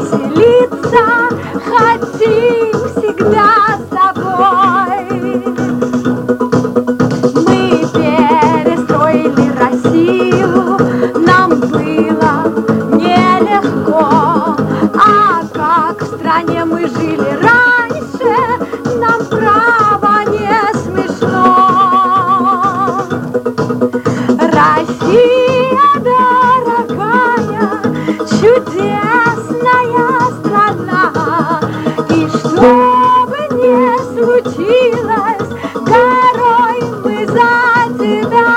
веселиться хотим всегда с тобой. Мы перестроили Россию, нам было нелегко, а как в стране мы жили раньше, нам право не смешно. Россия, дорогая, чудесная страна, и что бы ни случилось, горой мы за тебя.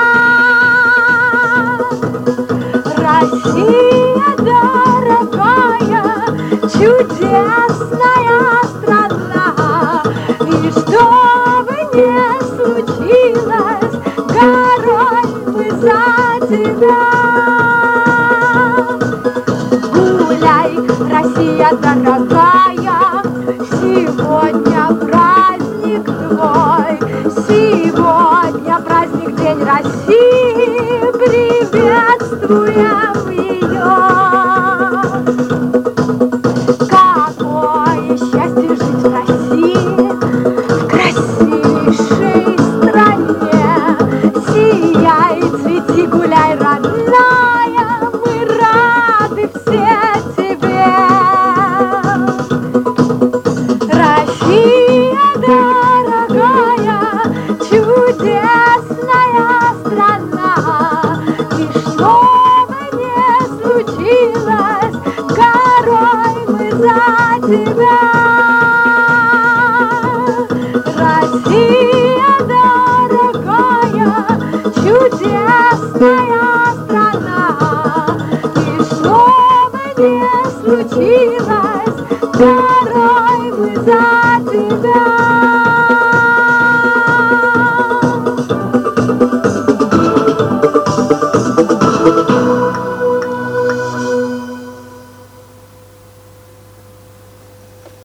Россия, дорогая, чудесная страна, и что бы ни случилось, горой мы за тебя. Гуляй, Россия дорогая, сегодня